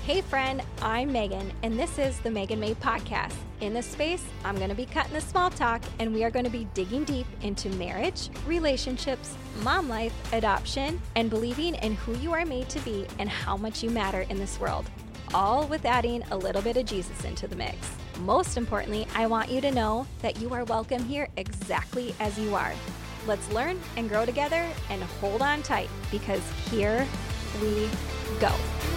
Hey friend, I'm Megan, and this is the Megan May Podcast. In this space, I'm going to be cutting the small talk, and we are going to be digging deep into marriage, relationships, mom life, adoption, and believing in who you are made to be and how much you matter in this world, all with adding a little bit of Jesus into the mix. Most importantly, I want you to know that you are welcome here exactly as you are. Let's learn and grow together and hold on tight because here we go.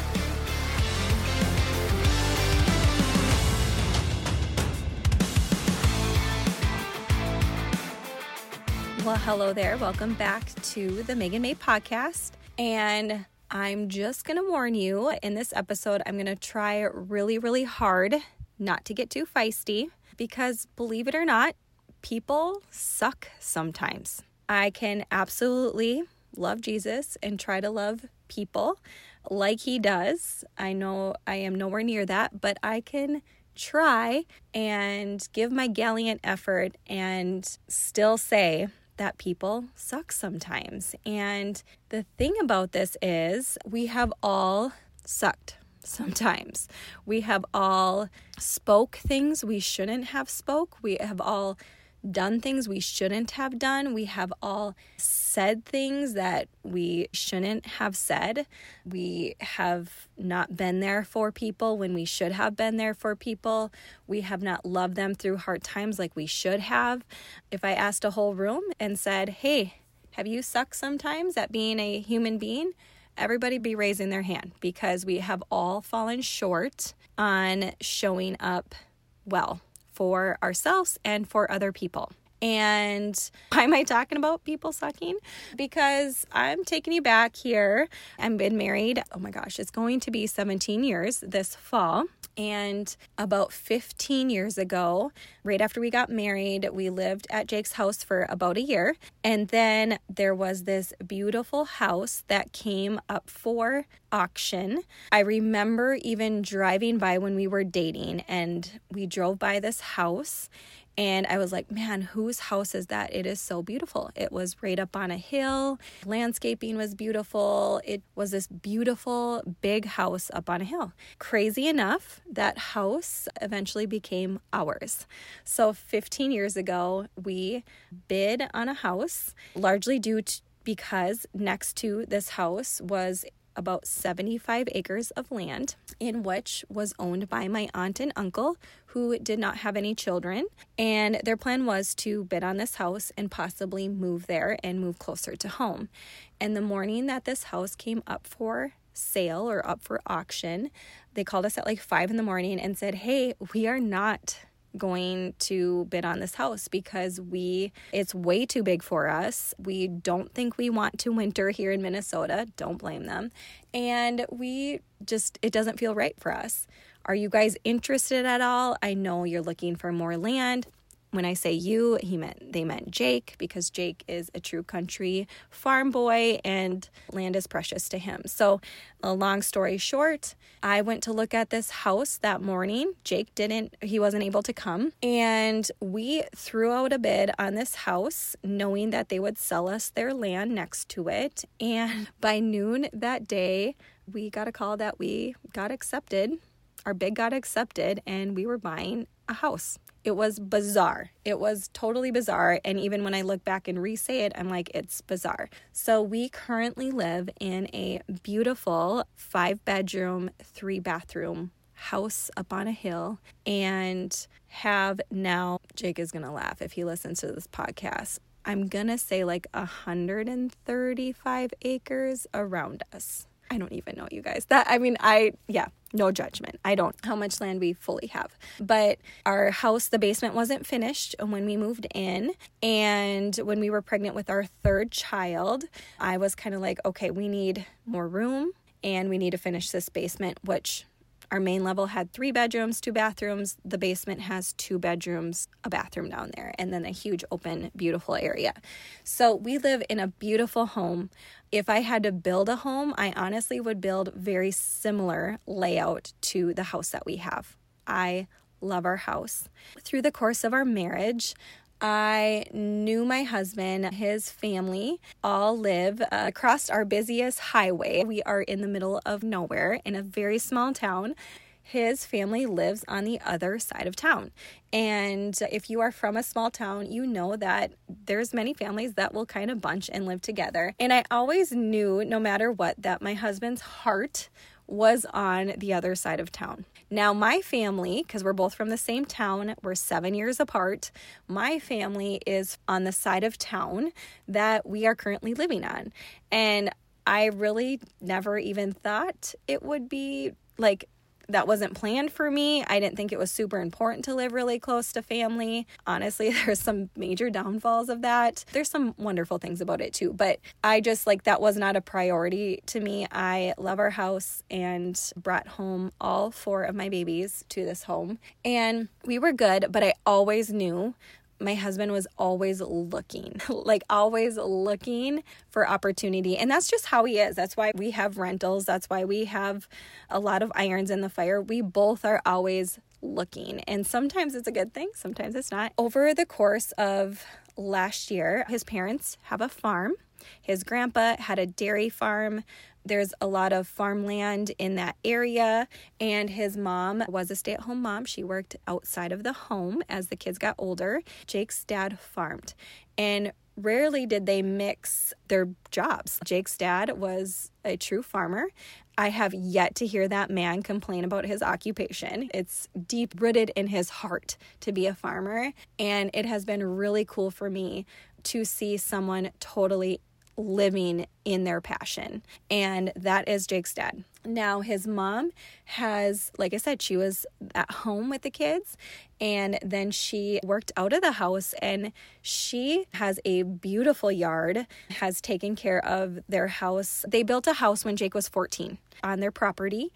Well, hello there. Welcome back to the Megan May Podcast. And I'm just going to warn you, in this episode, I'm going to try really, really hard not to get too feisty because, believe it or not, people suck sometimes. I can absolutely love Jesus and try to love people like he does. I know I am nowhere near that, but I can try and give my gallant effort and still say that people suck sometimes. And the thing about this is we have all sucked sometimes. We have all spoke things we shouldn't have spoke. We have all done things we shouldn't have done. We have all said things that we shouldn't have said. We have not been there for people when we should have been there for people. We have not loved them through hard times like we should have. If I asked a whole room and said, hey, have you sucked sometimes at being a human being? Everybody be raising their hand because we have all fallen short on showing up well for ourselves and for other people. And why am I talking about people sucking? Because I'm taking you back here. I've been married, oh my gosh, it's going to be 17 years this fall. And about 15 years ago, right after we got married, we lived at Jake's house for about a year. And then there was this beautiful house that came up for auction. I remember even driving by when we were dating, and we drove by this house. And I was like, man, whose house is that? It is so beautiful. It was right up on a hill. Landscaping was beautiful. It was this beautiful big house up on a hill. Crazy enough, that house eventually became ours. So 15 years ago, we bid on a house, largely because next to this house was about 75 acres of land, in which was owned by my aunt and uncle, who did not have any children. And their plan was to bid on this house and possibly move there and move closer to home. And the morning that this house came up for sale or up for auction, they called us at like 5 a.m. and said, hey, we are not going to bid on this house because it's way too big for us. We don't think we want to winter here in Minnesota. Don't blame them. And it doesn't feel right for us. Are you guys interested at all? I know you're looking for more land. When I say you, they meant Jake, because Jake is a true country farm boy and land is precious to him. So a long story short, I went to look at this house that morning. Jake he wasn't able to come. And we threw out a bid on this house knowing that they would sell us their land next to it. And by noon that day, we got a call that we got accepted. Our bid got accepted and we were buying a house. It was bizarre. It was totally bizarre. And even when I look back and re-say it, I'm like, it's bizarre. So we currently live in a beautiful 5-bedroom, 3-bathroom house up on a hill and have now, Jake is going to laugh if he listens to this podcast, I'm going to say like 135 acres around us. I don't even know, you guys. No judgment. I don't know how much land we fully have. But our house, the basement wasn't finished when we moved in. And when we were pregnant with our third child, I was kind of like, okay, we need more room and we need to finish this basement, which our main level had 3 bedrooms, 2 bathrooms. The basement has 2 bedrooms, a bathroom down there, and then a huge open, beautiful area. So we live in a beautiful home. If I had to build a home, I honestly would build very similar layout to the house that we have. I love our house. Through the course of our marriage, I knew my husband, his family all live across our busiest highway. We are in the middle of nowhere in a very small town. His family lives on the other side of town. And if you are from a small town, you know that there's many families that will kind of bunch and live together. And I always knew, no matter what, that my husband's heart was on the other side of town. Now, my family, because we're both from the same town, we're 7 years apart, my family is on the side of town that we are currently living on. And I really never even thought it would be like, that wasn't planned for me. I didn't think it was super important to live really close to family. Honestly, there's some major downfalls of that. There's some wonderful things about it too, but I just that was not a priority to me. I love our house and brought home all 4 of my babies to this home, and we were good, but I always knew my husband was always looking, always looking for opportunity. And that's just how he is. That's why we have rentals. That's why we have a lot of irons in the fire. We both are always looking. And sometimes it's a good thing. Sometimes it's not. Over the course of last year, his parents have a farm. His grandpa had a dairy farm. There's a lot of farmland in that area, and his mom was a stay-at-home mom. She worked outside of the home as the kids got older. Jake's dad farmed, and rarely did they mix their jobs. Jake's dad was a true farmer. I have yet to hear that man complain about his occupation. It's deep-rooted in his heart to be a farmer, and it has been really cool for me to see someone totally living in their passion. And that is Jake's dad. Now, his mom has, like I said, she was at home with the kids, and then she worked out of the house, and she has a beautiful yard, has taken care of their house. They built a house when Jake was 14 on their property,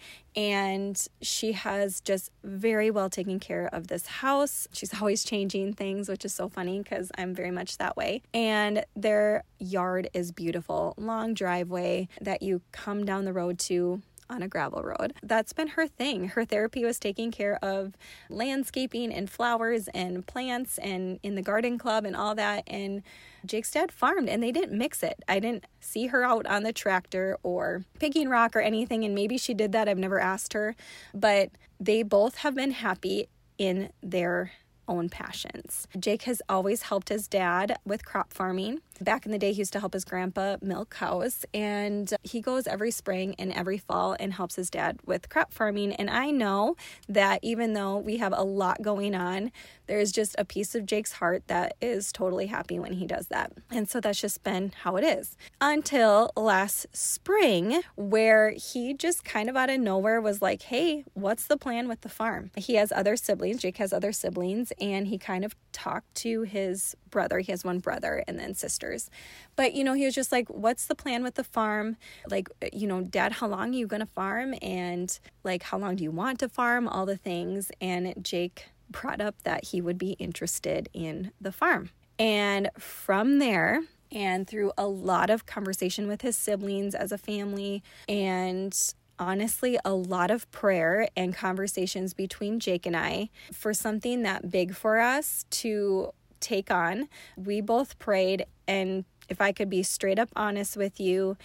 and she has just very well taken care of this house. She's always changing things, which is so funny because I'm very much that way. And their yard is beautiful. Long driveway that you come down the road to on a gravel road. That's been her thing. Her therapy was taking care of landscaping and flowers and plants and in the garden club and all that. And Jake's dad farmed, and they didn't mix it. I didn't see her out on the tractor or picking rock or anything. And maybe she did that. I've never asked her, but they both have been happy in their own passions. Jake has always helped his dad with crop farming. Back in the day, he used to help his grandpa milk cows, and he goes every spring and every fall and helps his dad with crop farming. And I know that even though we have a lot going on, there's just a piece of Jake's heart that is totally happy when he does that. And so that's just been how it is. Until last spring, where he just kind of out of nowhere was like, hey, what's the plan with the farm? He has other siblings. Jake has other siblings, and he kind of talked to his brother. He has one brother and then sisters. But, he was just like, what's the plan with the farm? Like, Dad, how long are you going to farm? And like, how long do you want to farm? All the things. And Jake brought up that he would be interested in the farm. And from there, and through a lot of conversation with his siblings as a family, and honestly, a lot of prayer and conversations between Jake and I for something that big for us to take on, we both prayed. And if I could be straight up honest with you,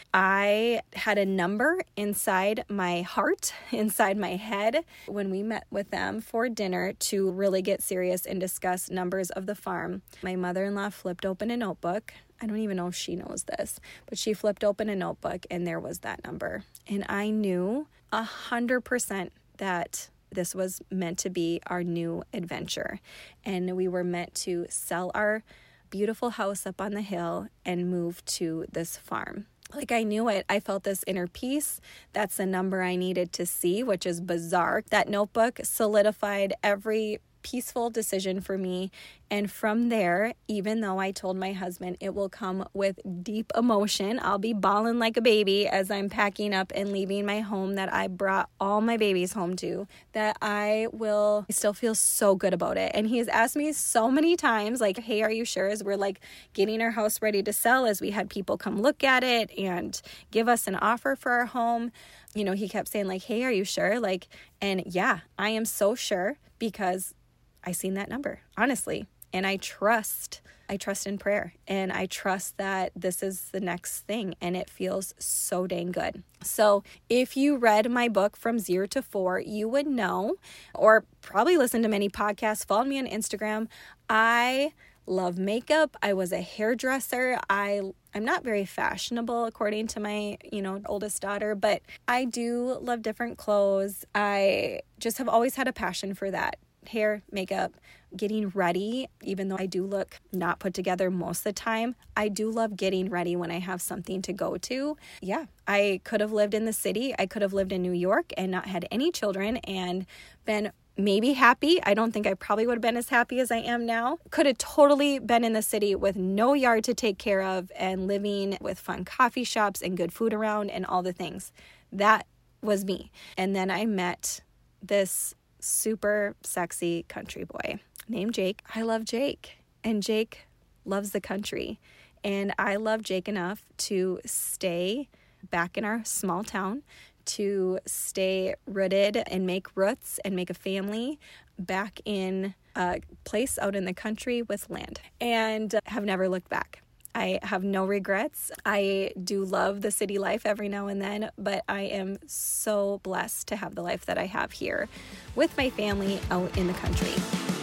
I had a number inside my heart, inside my head, when we met with them for dinner to really get serious and discuss numbers of the farm. My mother-in-law flipped open a notebook. I don't even know if she knows this, but she flipped open a notebook and there was that number. And I knew 100% that this was meant to be our new adventure. And we were meant to sell our beautiful house up on the hill and move to this farm. Like, I knew it. I felt this inner peace. That's the number I needed to see, which is bizarre. That notebook solidified every peaceful decision for me. And from there, even though I told my husband it will come with deep emotion, I'll be bawling like a baby as I'm packing up and leaving my home that I brought all my babies home to, that I still feel so good about it. And he has asked me so many times, like, hey, are you sure? As we're like getting our house ready to sell, as we had people come look at it and give us an offer for our home, he kept saying like, hey, are you sure? Like, and yeah, I am so sure because I seen that number, honestly. And I trust in prayer, and I trust that this is the next thing, and it feels so dang good. So if you read my book From 0 to 4, you would know, or probably listen to many podcasts, follow me on Instagram. I love makeup. I was a hairdresser. I'm not very fashionable according to my, oldest daughter, but I do love different clothes. I just have always had a passion for that. Hair, makeup, getting ready, even though I do look not put together most of the time, I do love getting ready when I have something to go to. Yeah, I could have lived in the city. I could have lived in New York and not had any children and been maybe happy. I don't think I probably would have been as happy as I am now. Could have totally been in the city with no yard to take care of and living with fun coffee shops and good food around and all the things. That was me. And then I met this super sexy country boy named Jake. I love Jake, and Jake loves the country. And I love Jake enough to stay back in our small town, to stay rooted and make roots and make a family back in a place out in the country with land, and have never looked back. I have no regrets. I do love the city life every now and then, but I am so blessed to have the life that I have here with my family out in the country.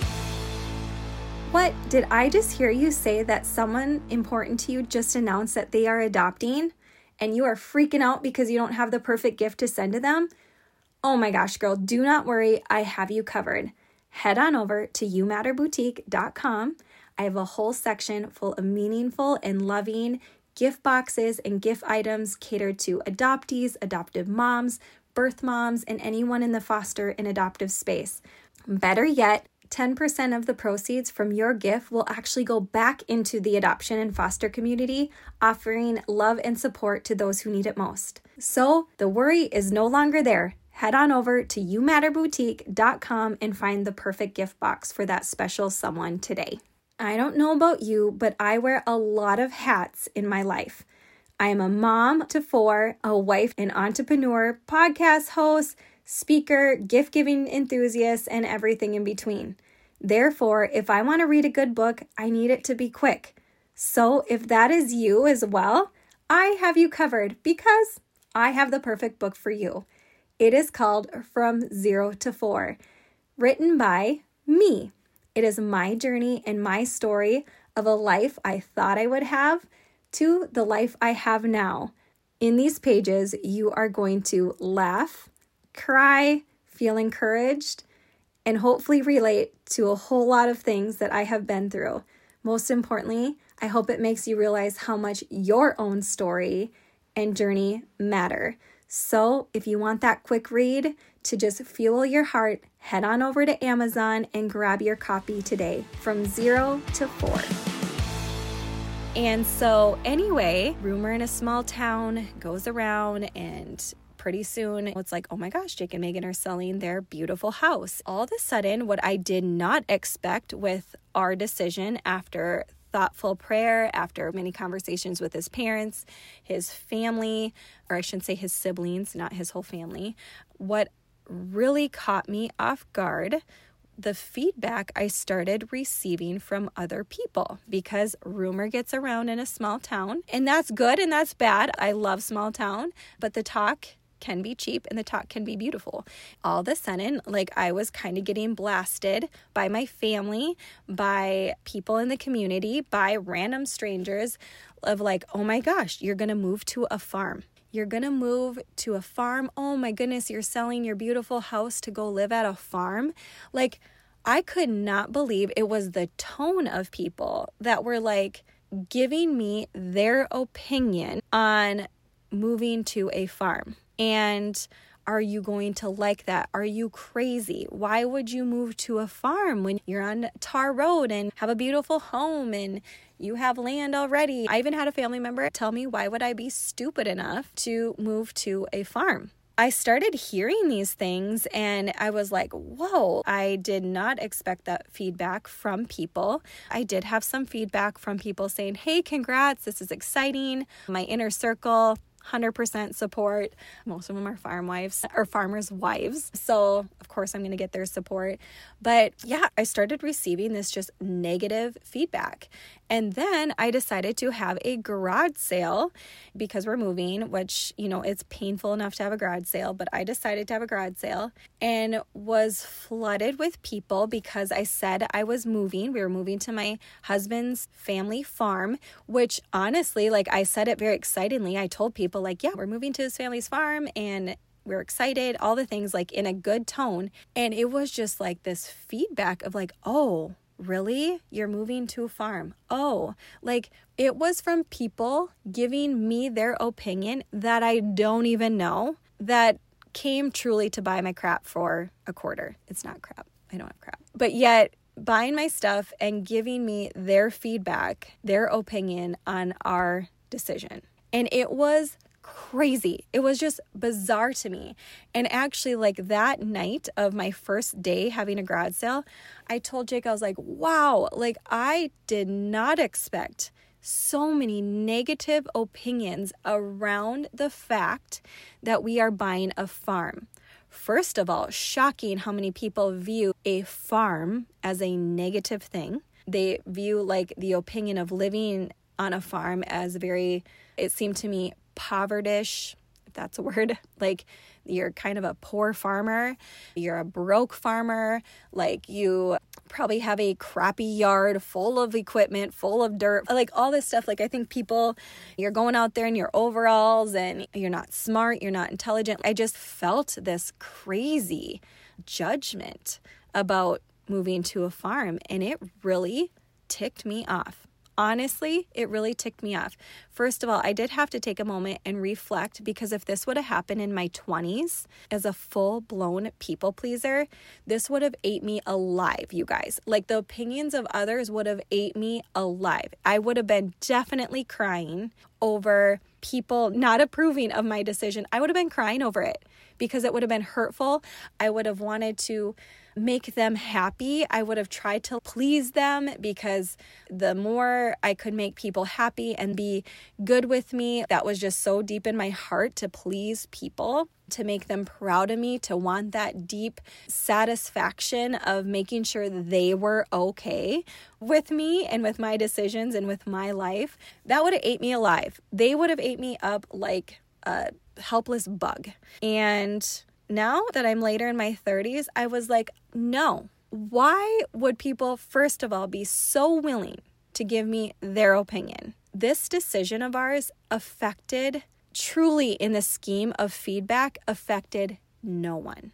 What? Did I just hear you say that someone important to you just announced that they are adopting and you are freaking out because you don't have the perfect gift to send to them? Oh my gosh, girl, do not worry. I have you covered. Head on over to youmatterboutique.com. I have a whole section full of meaningful and loving gift boxes and gift items catered to adoptees, adoptive moms, birth moms, and anyone in the foster and adoptive space. Better yet, 10% of the proceeds from your gift will actually go back into the adoption and foster community, offering love and support to those who need it most. So the worry is no longer there. Head on over to youmatterboutique.com and find the perfect gift box for that special someone today. I don't know about you, but I wear a lot of hats in my life. I am a mom to 4, a wife, an entrepreneur, podcast host, speaker, gift-giving enthusiast, and everything in between. Therefore, if I want to read a good book, I need it to be quick. So if that is you as well, I have you covered because I have the perfect book for you. It is called From 0 to 4, written by me. It is my journey and my story of a life I thought I would have to the life I have now. In these pages, you are going to laugh, cry, feel encouraged, and hopefully relate to a whole lot of things that I have been through. Most importantly, I hope it makes you realize how much your own story and journey matter. So if you want that quick read to just fuel your heart, head on over to Amazon and grab your copy today, From 0 to 4. And so anyway, rumor in a small town goes around, and pretty soon it's like, oh my gosh, Jake and Megan are selling their beautiful house. All of a sudden, what I did not expect with our decision after thoughtful prayer, after many conversations with his parents, his family, or I shouldn't say his siblings, not his whole family, what really caught me off guard, the feedback I started receiving from other people, because rumor gets around in a small town, and that's good and that's bad. I love small town, but the talk can be cheap and the talk can be beautiful. All of a sudden, I was kind of getting blasted by my family, by people in the community, by random strangers of oh my gosh, you're going to move to a farm. You're going to move to a farm. Oh my goodness, you're selling your beautiful house to go live at a farm. I could not believe it was the tone of people that were giving me their opinion on moving to a farm. And are you going to like that? Are you crazy? Why would you move to a farm when you're on tar road and have a beautiful home and you have land already? I even had a family member tell me, why would I be stupid enough to move to a farm? I started hearing these things and I was like, whoa, I did not expect that feedback from people. I did have some feedback from people saying, hey, congrats, this is exciting. My inner circle, 100% support. Most of them are farmers' wives. So of course I'm going to get their support. But yeah, I started receiving this just negative feedback. And then I decided to have a garage sale because we're moving, which, it's painful enough to have a garage sale, but I decided to have a garage sale and was flooded with people because I said I was moving. We were moving to my husband's family farm, which honestly, I said it very excitedly. I told people yeah, we're moving to his family's farm and we're excited, all the things in a good tone. And it was just this feedback of oh, really? You're moving to a farm? Oh, it was from people giving me their opinion that I don't even know that came truly to buy my crap for a quarter. It's not crap. I don't have crap. But yet buying my stuff and giving me their feedback, their opinion on our decision. And it was crazy. It was just bizarre to me. And actually, that night of my first day having a garage sale, I told Jake, I was wow, I did not expect so many negative opinions around the fact that we are buying a farm. First of all, shocking how many people view a farm as a negative thing. They view the opinion of living on a farm as very, it seemed to me, povertish, if that's a word. You're kind of a poor farmer, you're a broke farmer, you probably have a crappy yard full of equipment, full of dirt, all this stuff. I think people, you're going out there in your overalls and you're not smart, you're not intelligent. I just felt this crazy judgment about moving to a farm, and it really ticked me off. Honestly, it really ticked me off. First of all, I did have to take a moment and reflect, because if this would have happened in my 20s as a full-blown people pleaser, this would have ate me alive, you guys. The opinions of others would have ate me alive. I would have been definitely crying over people not approving of my decision. I would have been crying over it because it would have been hurtful. I would have wanted to make them happy. I would have tried to please them, because the more I could make people happy and be good with me, that was just so deep in my heart, to please people, to make them proud of me, to want that deep satisfaction of making sure they were okay with me and with my decisions and with my life. That would have ate me alive. They would have ate me up like a helpless bug. And now that I'm later in my 30s, I was no. Why would people, first of all, be so willing to give me their opinion? This decision of ours affected, truly in the scheme of feedback, affected no one.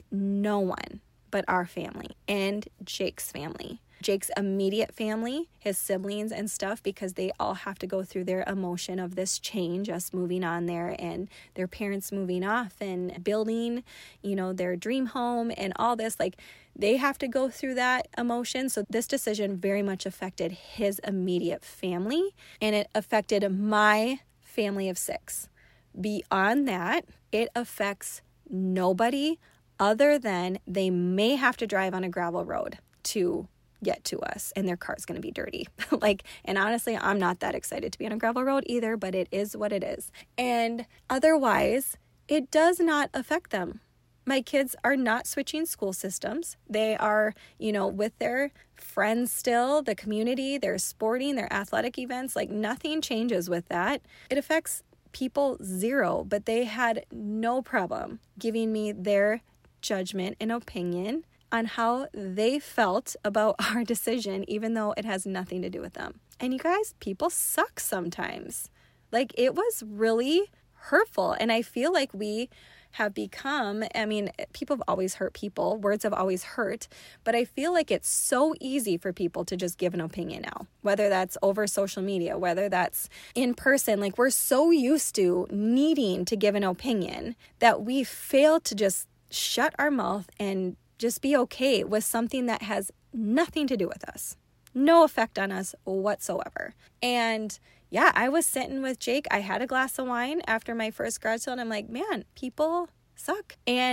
No one but our family and Jake's family. Jake's immediate family, his siblings and stuff, because they all have to go through their emotion of this change, us moving on there and their parents moving off and building, their dream home and all this. They have to go through that emotion. So this decision very much affected his immediate family, and it affected my family of 6. Beyond that, it affects nobody other than they may have to drive on a gravel road to get to us, and their car's going to be dirty. And honestly, I'm not that excited to be on a gravel road either, but it is what it is. And otherwise, it does not affect them. My kids are not switching school systems. They are, with their friends still, the community, they're sporting, their athletic events, nothing changes with that. It affects people zero, but they had no problem giving me their judgment and opinion on how they felt about our decision, even though it has nothing to do with them. And you guys, people suck sometimes. It was really hurtful. And I feel like we have become, people have always hurt people. Words have always hurt. But I feel like it's so easy for people to just give an opinion now, whether that's over social media, whether that's in person. We're so used to needing to give an opinion that we fail to just shut our mouth and just be okay with something that has nothing to do with us, no effect on us whatsoever. And yeah, I was sitting with Jake. I had a glass of wine after my first garage sale, and I'm man, people suck. And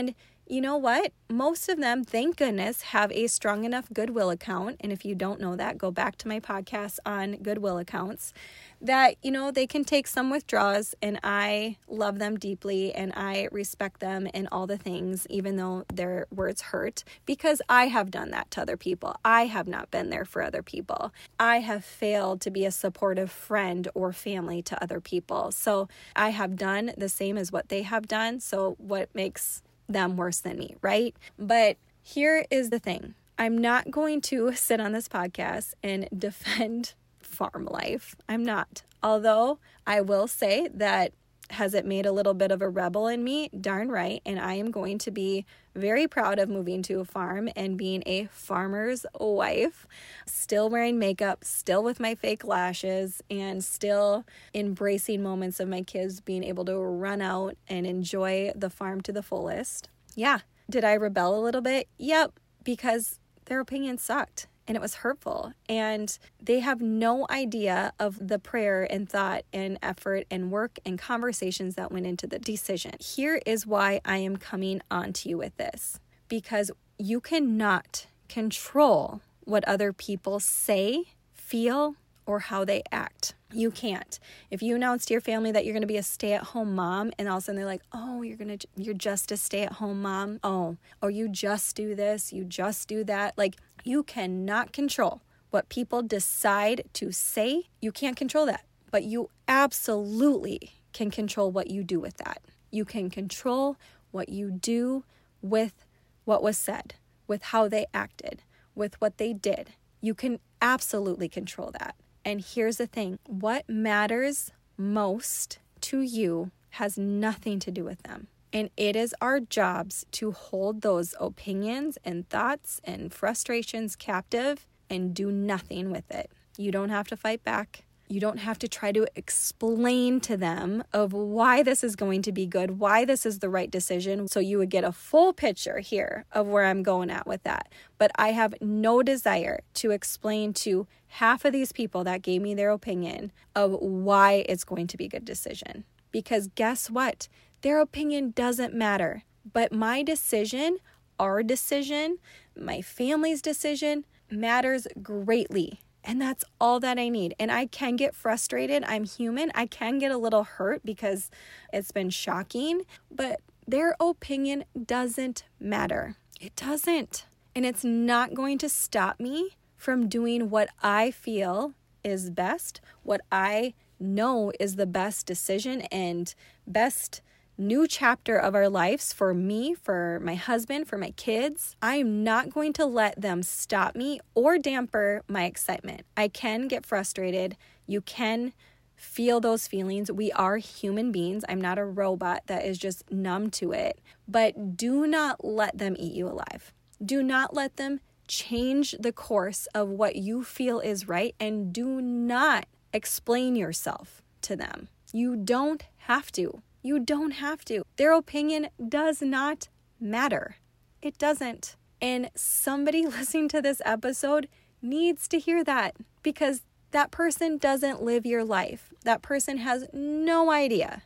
you know what? Most of them, thank goodness, have a strong enough Goodwill account. And if you don't know that, go back to my podcast on Goodwill accounts, that, they can take some withdrawals, and I love them deeply and I respect them and all the things, even though their words hurt, because I have done that to other people. I have not been there for other people. I have failed to be a supportive friend or family to other people. So I have done the same as what they have done. So what makes them worse than me, right? But here is the thing. I'm not going to sit on this podcast and defend farm life. I'm not. Although I will say that, has it made a little bit of a rebel in me? Darn right. And I am going to be very proud of moving to a farm and being a farmer's wife, still wearing makeup, still with my fake lashes, and still embracing moments of my kids being able to run out and enjoy the farm to the fullest. Yeah. Did I rebel a little bit? Yep. Because their opinion sucked. And it was hurtful. And they have no idea of the prayer and thought and effort and work and conversations that went into the decision. Here is why I am coming on to you with this. Because you cannot control what other people say, feel, or how they act. You can't. If you announce to your family that you're going to be a stay-at-home mom, and all of a sudden they're like, oh, you're just a stay-at-home mom. Oh, or you just do this, you just do that. Like, you cannot control what people decide to say. You can't control that, but you absolutely can control what you do with that. You can control what you do with what was said, with how they acted, with what they did. You can absolutely control that. And here's the thing, what matters most to you has nothing to do with them. And it is our jobs to hold those opinions and thoughts and frustrations captive and do nothing with it. You don't have to fight back. You don't have to try to explain to them of why this is going to be good, why this is the right decision. So you would get a full picture here of where I'm going at with that. But I have no desire to explain to half of these people that gave me their opinion of why it's going to be a good decision. Because guess what? Their opinion doesn't matter. But my decision, our decision, my family's decision matters greatly. And that's all that I need. And I can get frustrated. I'm human. I can get a little hurt because it's been shocking. But their opinion doesn't matter. It doesn't. And it's not going to stop me from doing what I feel is best, what I know is the best decision and best new chapter of our lives for me, for my husband, for my kids. I am not going to let them stop me or damper my excitement. I can get frustrated. You can feel those feelings. We are human beings. I'm not a robot that is just numb to it. But do not let them eat you alive. Do not let them change the course of what you feel is right, and do not explain yourself to them. You don't have to. You don't have to. Their opinion does not matter. It doesn't. And somebody listening to this episode needs to hear that, because that person doesn't live your life. That person has no idea.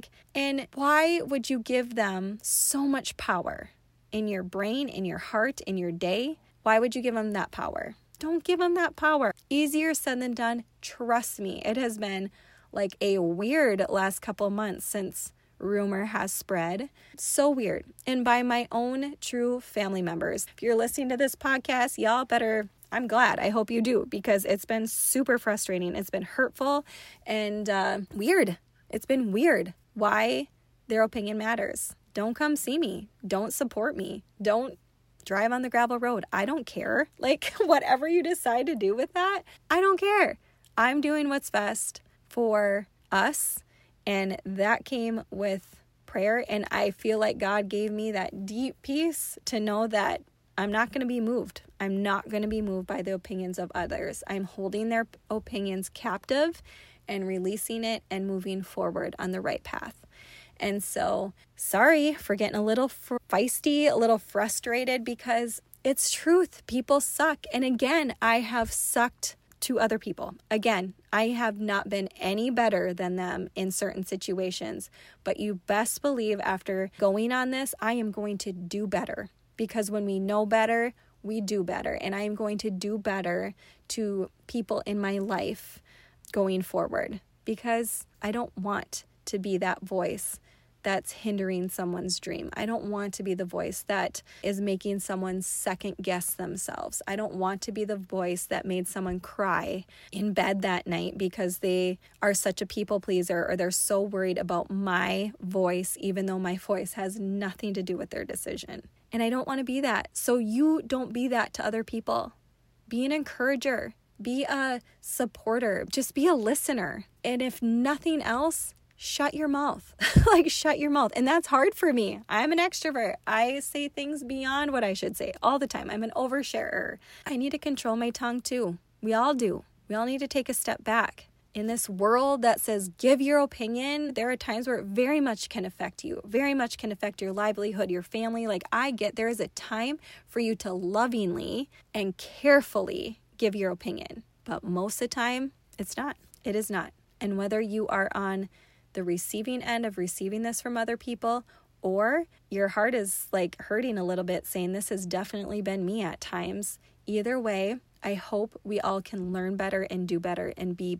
And why would you give them so much power in your brain, in your heart, in your day? Why would you give them that power? Don't give them that power. Easier said than done. Trust me, it has been like a weird last couple months since rumor has spread. So weird. And by my own true family members. If you're listening to this podcast, y'all better, I'm glad. I hope you do, because it's been super frustrating. It's been hurtful and weird. It's been weird why their opinion matters. Don't come see me. Don't support me. Don't drive on the gravel road. I don't care. Whatever you decide to do with that, I don't care. I'm doing what's best for us. And that came with prayer. And I feel like God gave me that deep peace to know that I'm not going to be moved. I'm not going to be moved by the opinions of others. I'm holding their opinions captive and releasing it and moving forward on the right path. And so, sorry for getting a little feisty, a little frustrated, because it's truth. People suck. And again, I have sucked to other people. Again, I have not been any better than them in certain situations, but you best believe after going on this, I am going to do better, because when we know better, we do better. And I am going to do better to people in my life going forward, because I don't want to be that voice that's hindering someone's dream. I don't want to be the voice that is making someone second guess themselves. I don't want to be the voice that made someone cry in bed that night because they are such a people pleaser, or they're so worried about my voice, even though my voice has nothing to do with their decision. And I don't want to be that. So you don't be that to other people. Be an encourager. Be a supporter. Just be a listener. And if nothing else, shut your mouth. Shut your mouth. And that's hard for me. I'm an extrovert. I say things beyond what I should say all the time. I'm an oversharer. I need to control my tongue too. We all do. We all need to take a step back. In this world that says give your opinion, there are times where it very much can affect you, very much can affect your livelihood, your family. There is a time for you to lovingly and carefully give your opinion. But most of the time, it's not. It is not. And whether you are on the receiving end of receiving this from other people, or your heart is hurting a little bit saying this has definitely been me at times, either way, I hope we all can learn better and do better and be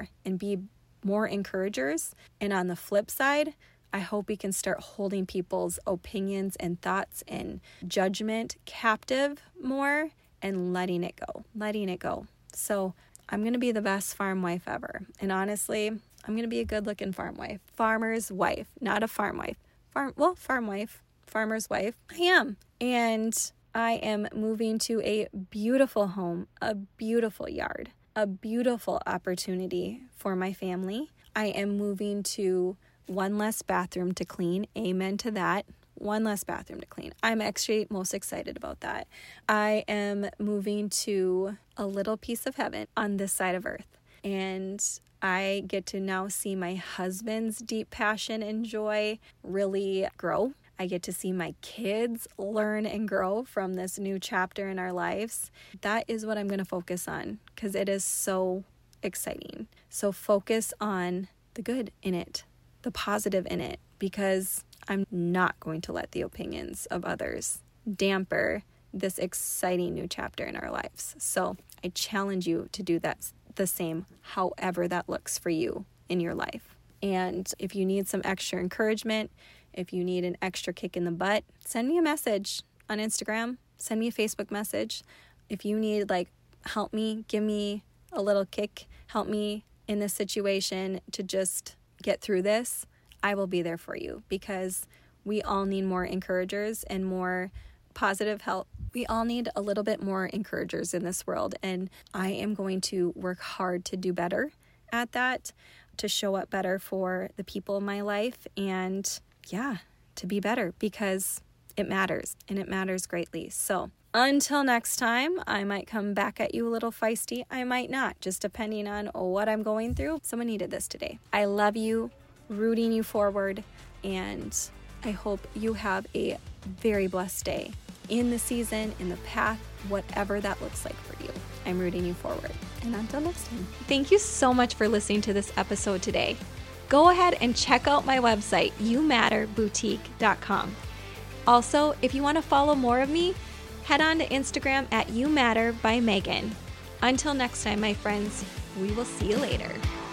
more encouragers. And on the flip side, I hope we can start holding people's opinions and thoughts and judgment captive more and letting it go. So I'm going to be the best farm wife ever. And honestly, I'm going to be a good-looking farmer's wife, not a farm wife. Farm wife, farmer's wife. I am. And I am moving to a beautiful home, a beautiful yard, a beautiful opportunity for my family. I am moving to one less bathroom to clean. Amen to that. One less bathroom to clean. I'm actually most excited about that. I am moving to a little piece of heaven on this side of earth. And I get to now see my husband's deep passion and joy really grow. I get to see my kids learn and grow from this new chapter in our lives. That is what I'm going to focus on, because it is so exciting. So focus on the good in it, the positive in it, because I'm not going to let the opinions of others damper this exciting new chapter in our lives. So I challenge you to do that the same, however that looks for you in your life. And if you need some extra encouragement, if you need an extra kick in the butt, send me a message on Instagram, send me a Facebook message. If you need help me, give me a little kick, help me in this situation to just get through this, I will be there for you, because we all need more encouragers and more positive help. We all need a little bit more encouragers in this world, and I am going to work hard to do better at that, to show up better for the people in my life, and to be better, because it matters, and it matters greatly. So until next time, I might come back at you a little feisty. I might not, just depending on what I'm going through. Someone needed this today. I love you, rooting you forward, and I hope you have a very blessed day in the season, in the path, whatever that looks like for you. I'm rooting you forward. And until next time. Thank you so much for listening to this episode today. Go ahead and check out my website, youmatterboutique.com. Also, if you want to follow more of me, head on to Instagram at YouMatterByMegan. Until next time, my friends, we will see you later.